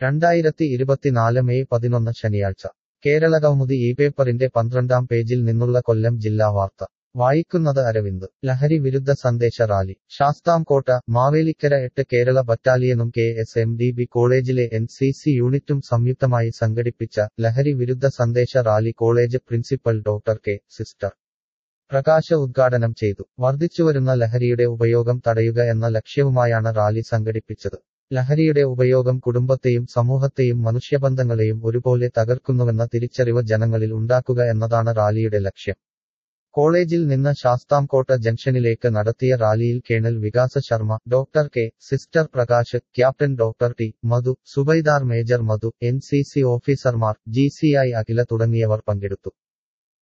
2024 May 11 ശനിയാഴ്ച കേരളകൗമുദി ഈ പേപ്പറിന്റെ 12-ാം പേജിൽ നിന്നുള്ള കൊല്ലം ജില്ലാ വാർത്ത വായിക്കുന്നത് അരവിന്ദ് ലഹരി വിരുദ്ധ സന്ദേശ റാലി ശാസ്താംകോട്ട മാവേലിക്കര 8 കേരള ബറ്റാലിയനും KSMDB കോളേജിലെ NCC യൂണിറ്റും സംയുക്തമായി സംഘടിപ്പിച്ച ലഹരി വിരുദ്ധ സന്ദേശ rally college principal doctor K sister Prakash ഉദ്ഘാടനം ചെയ്തു വർദ്ധിച്ചുവരുന്ന ലഹരിയുടെ ഉപയോഗം തടയുക എന്ന ലക്ഷ്യവുമായാണ് റാലി സംഘടിപ്പിച്ചത് ലഹരിയുടെ ഉപയോഗം കുടുംബത്തെയും സമൂഹത്തെയും മനുഷ്യബന്ധങ്ങളെയും ഒരുപോലെ തകർക്കുന്നുവെന്ന തിരിച്ചറിവ് ജനങ്ങളിൽ ഉണ്ടാക്കുക എന്നതാണ് റാലിയുടെ ലക്ഷ്യം കോളേജിൽ നിന്ന് ശാസ്താംകോട്ട ജംഗ്ഷനിലേക്ക് നടത്തിയ റാലിയിൽ colonel Vikas Sharma doctor K sister Prakash captain doctor T Madhu subedar major Madhu NCC ഓഫീസർമാർ GCI അഖില തുടങ്ങിയവർ പങ്കെടുത്തു